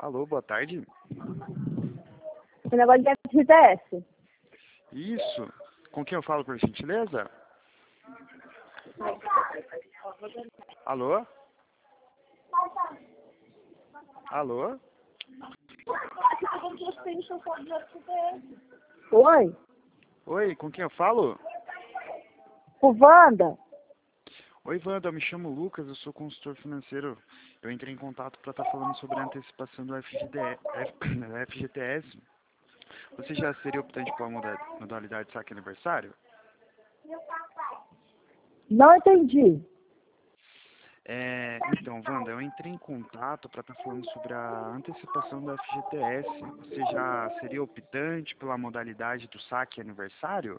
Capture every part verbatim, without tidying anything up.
Alô, boa tarde. O negócio de F G T S. Isso. Com quem eu falo, por gentileza? Alô? Alô? Oi? Oi, com quem eu falo? O Wanda? Oi, Wanda, eu me chamo Lucas, eu sou consultor financeiro. Eu entrei em contato para estar falando sobre a antecipação do F G T S. F G T S. Você já seria optante pela moda- modalidade de saque aniversário? Não entendi. É, então, Wanda, eu entrei em contato para estar falando sobre a antecipação do F G T S. Você já seria optante pela modalidade do saque aniversário?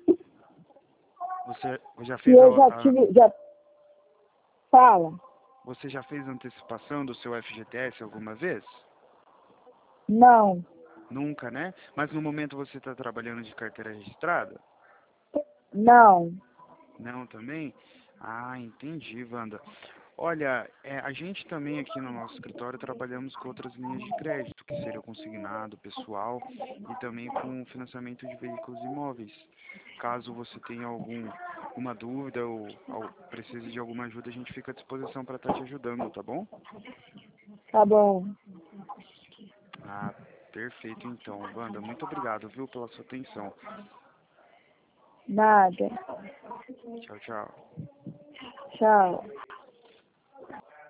Você já Se fez eu já a, a- tive. Já... Fala. você já fez a antecipação do seu F G T S alguma vez? Não. Nunca, né? Mas no momento você está trabalhando de carteira registrada? Não. Não também? Ah, entendi, Wanda. Olha, é, a gente também aqui no nosso escritório trabalhamos com outras linhas de crédito, que seria o consignado, pessoal e também com financiamento de veículos imóveis. Caso você tenha algum, alguma dúvida ou, ou precise de alguma ajuda, a gente fica à disposição para estar te ajudando, tá bom? Tá bom. Ah, perfeito então, Wanda. Muito obrigado, viu, pela sua atenção. Nada. Tchau, tchau. Tchau.